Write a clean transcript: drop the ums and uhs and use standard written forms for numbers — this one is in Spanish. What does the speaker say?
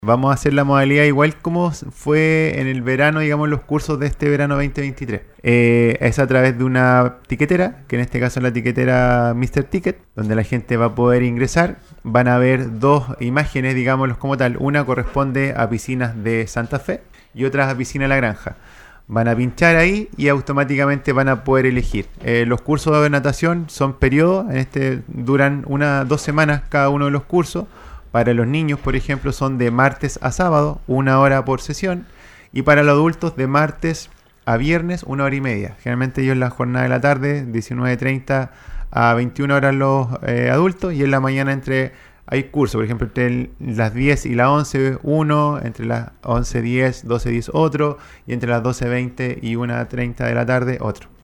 Vamos a hacer la modalidad igual como fue en el verano, digamos, los cursos de este verano 2023. Es a través de una tiquetera, que en este caso es la tiquetera Mr. Ticket, donde la gente va a poder ingresar. Van a ver dos imágenes, digámoslos como tal. Una corresponde a piscinas de Santa Fe y otra a piscina de La Granja. Van a pinchar ahí y automáticamente van a poder elegir. Los cursos de natación son periodos, duran 2 semanas cada uno de los cursos. Para los niños, por ejemplo, son de martes a sábado, 1 hora por sesión. Y para los adultos, de martes a viernes, 1 hora y media. Generalmente ellos en la jornada de la tarde, 19:30 a 21 horas los adultos. Y en la mañana hay cursos, por ejemplo, entre las 10 y las 11, uno. Entre las 11:10, 12:10, otro. Y entre las 12:20 y 1:30 de la tarde, otro.